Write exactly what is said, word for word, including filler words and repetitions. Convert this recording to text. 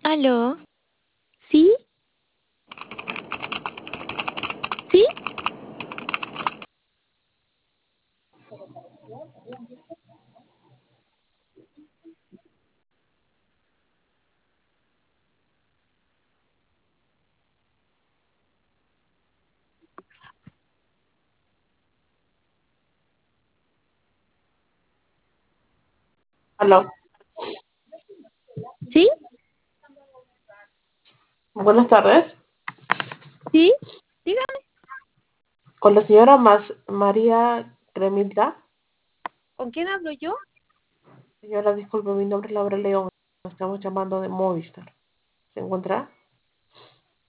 ¿Aló? ¿Sí? ¿Sí? Aló, ¿Sí? buenas tardes. ¿Sí? Dígame, Con la señora Mas María Cremilda. ¿con quién hablo yo? Señora, disculpe, mi nombre es Laura León. Estamos llamando de Movistar. ¿Se encuentra?